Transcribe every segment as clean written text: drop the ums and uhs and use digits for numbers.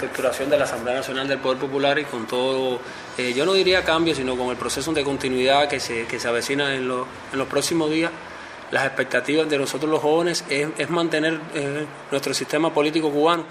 reestructuración de la Asamblea Nacional del Poder Popular y con todo, yo no diría cambio, sino con el proceso de continuidad que se avecina en los próximos días. Las expectativas de nosotros los jóvenes es mantener nuestro sistema político cubano.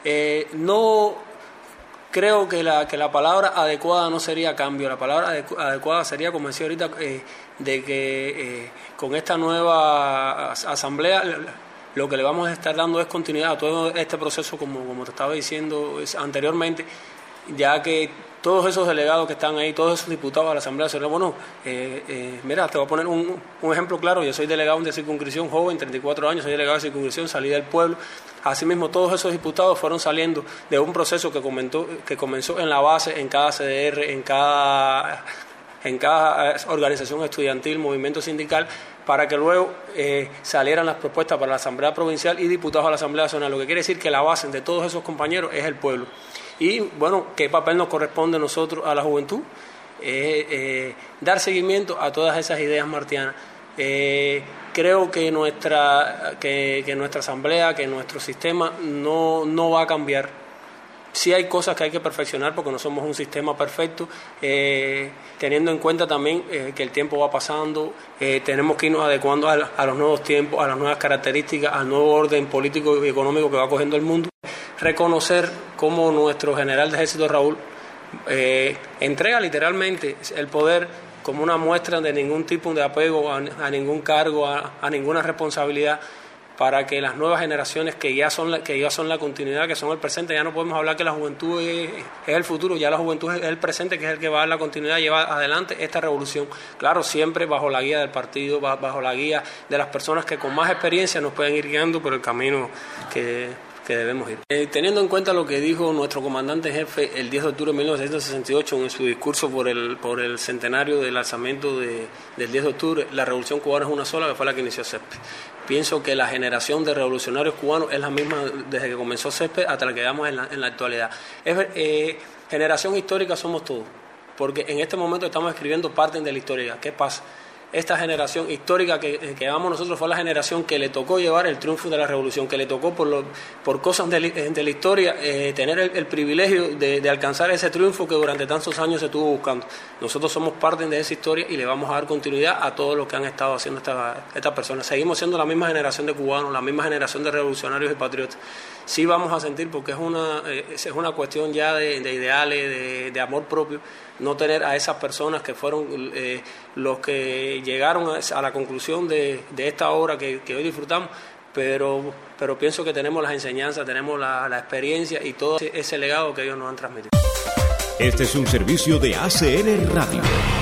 No creo que la palabra adecuada no sería cambio, la palabra adecuada sería, como decía ahorita, de que con esta nueva asamblea lo que le vamos a estar dando es continuidad a todo este proceso, como te estaba diciendo anteriormente, ya que todos esos delegados que están ahí, todos esos diputados de la Asamblea Nacional, bueno, mira, te voy a poner un ejemplo claro. Yo soy delegado de circunscripción joven, 34 años, soy delegado de circunscripción, salí del pueblo. Asimismo, todos esos diputados fueron saliendo de un proceso que comenzó en la base, en cada CDR, en cada organización estudiantil, movimiento sindical, para que luego salieran las propuestas para la Asamblea Provincial y diputados a la Asamblea Nacional, lo que quiere decir que la base de todos esos compañeros es el pueblo. Y bueno, ¿qué papel nos corresponde a nosotros, a la juventud? Dar seguimiento a todas esas ideas martianas. Creo que nuestra asamblea, que nuestro sistema no va a cambiar. Sí hay cosas que hay que perfeccionar porque no somos un sistema perfecto, teniendo en cuenta también que el tiempo va pasando, tenemos que irnos adecuando a los nuevos tiempos, a las nuevas características, al nuevo orden político y económico que va cogiendo el mundo. Reconocer cómo nuestro general de ejército Raúl entrega literalmente el poder como una muestra de ningún tipo de apego a ningún cargo, a ninguna responsabilidad, para que las nuevas generaciones que ya son la continuidad, que son el presente, ya no podemos hablar que la juventud es el futuro, ya la juventud es el presente, que es el que va a dar la continuidad, lleva adelante esta revolución. Claro, siempre bajo la guía del partido, bajo la guía de las personas que con más experiencia nos pueden ir guiando por el camino que debemos ir. Teniendo en cuenta lo que dijo nuestro comandante jefe el 10 de octubre de 1968 en su discurso por el centenario del alzamiento del 10 de octubre, la revolución cubana es una sola, que fue la que inició Césped. Pienso que la generación de revolucionarios cubanos es la misma desde que comenzó Césped hasta la que vamos en la actualidad. Generación histórica somos todos, porque en este momento estamos escribiendo parte de la historia. ¿Qué pasa? Esta generación histórica que vamos nosotros fue la generación que le tocó llevar el triunfo de la revolución, que le tocó por cosas de la historia tener el privilegio de alcanzar ese triunfo que durante tantos años se estuvo buscando. Nosotros somos parte de esa historia y le vamos a dar continuidad a todo lo que han estado haciendo estas personas. Seguimos siendo la misma generación de cubanos, la misma generación de revolucionarios y patriotas. Sí vamos a sentir, porque es una cuestión ya de ideales, de amor propio, no tener a esas personas que fueron los que llegaron a la conclusión de esta obra que hoy disfrutamos, pero pienso que tenemos las enseñanzas, tenemos la experiencia y todo ese legado que ellos nos han transmitido. Este es un servicio de ACN Radio.